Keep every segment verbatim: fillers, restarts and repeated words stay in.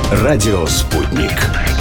Радио «Спутник».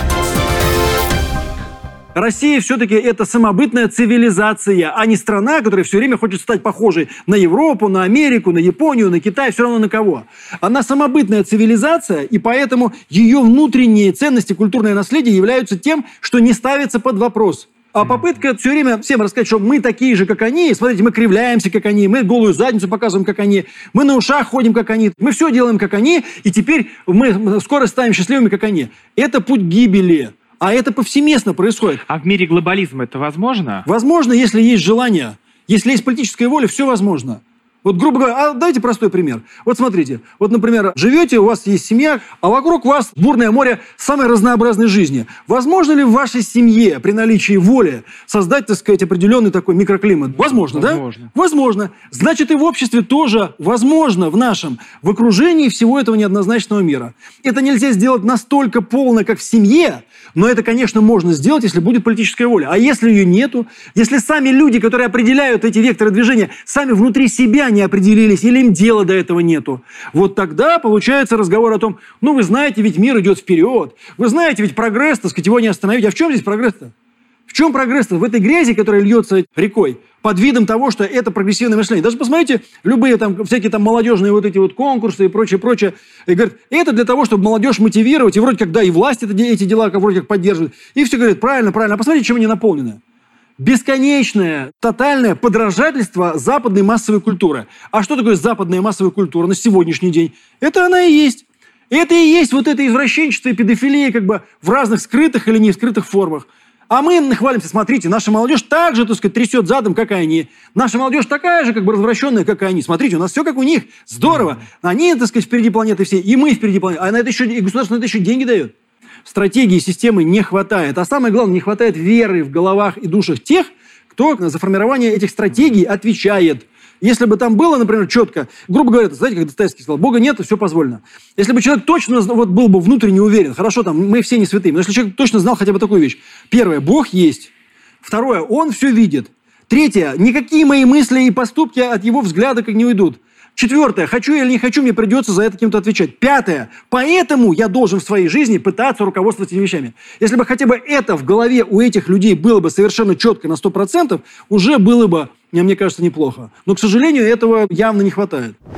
Россия все-таки это самобытная цивилизация, а не страна, которая все время хочет стать похожей на Европу, на Америку, на Японию, на Китай, все равно на кого. Она самобытная цивилизация, и поэтому ее внутренние ценности, культурное наследие являются тем, что не ставится под вопрос. А попытка все время всем рассказать, что мы такие же, как они, смотрите, мы кривляемся, как они, мы голую задницу показываем, как они, мы на ушах ходим, как они, мы все делаем, как они, и теперь мы скоро станем счастливыми, как они. Это путь гибели. А это повсеместно происходит. А в мире глобализма это возможно? Возможно, если есть желание. Если есть политическая воля, все возможно. Вот, грубо говоря, а давайте простой пример. Вот смотрите, вот, например, живете, у вас есть семья, а вокруг вас бурное море самой разнообразной жизни. Возможно ли в вашей семье при наличии воли создать, так сказать, определенный такой микроклимат? Возможно, возможно. да? Возможно. Значит, и в обществе тоже возможно, в нашем, в окружении всего этого неоднозначного мира. Это нельзя сделать настолько полно, как в семье, но это, конечно, можно сделать, если будет политическая воля. А если ее нету, если сами люди, которые определяют эти векторы движения, сами внутри себя не определились, или им дела до этого нету, вот тогда получается разговор о том, ну, вы знаете, ведь мир идет вперед, вы знаете, ведь прогресс, так сказать, его не остановить. А в чем здесь прогресс-то? В чем прогресс-то? В этой грязи, которая льется рекой, под видом того, что это прогрессивное мышление. Даже посмотрите, любые там, всякие там молодежные вот эти вот конкурсы и прочее, прочее. И говорят, это для того, чтобы молодежь мотивировать, и вроде как, да, и власть это, эти дела вроде как поддерживает. И все говорят, правильно, правильно. А посмотрите, чем они наполнены. Бесконечное, тотальное подражательство западной массовой культуры. А что такое западная массовая культура на сегодняшний день? Это она и есть. Это и есть вот это извращенчество и педофилия как бы в разных скрытых или не скрытых формах. А мы нахвалимся, смотрите, наша молодежь так же, так сказать, трясет задом, как и они. Наша молодежь такая же, как бы развращенная, как и они. Смотрите, у нас все как у них. Здорово. Они, так сказать, впереди планеты все, и мы впереди планеты. А на это еще, и государство на это еще деньги дает. Стратегии, системы не хватает. А самое главное, не хватает веры в головах и душах тех, кто за формирование этих стратегий отвечает. Если бы там было, например, четко, грубо говоря, знаете, как Достоевский сказал, Бога нет, все позволено. Если бы человек точно вот, был бы внутренне уверен, хорошо, там, мы все не святые, но если человек точно знал хотя бы такую вещь. Первое, Бог есть. Второе, Он все видит. Третье, никакие мои мысли и поступки от Его взгляда как не уйдут. Четвертое, хочу я или не хочу, мне придется за это кем-то отвечать. Пятое, поэтому я должен в своей жизни пытаться руководствоваться этими вещами. Если бы хотя бы это в голове у этих людей было бы совершенно четко на сто процентов, уже было бы, мне кажется, неплохо. Но, к сожалению, этого явно не хватает.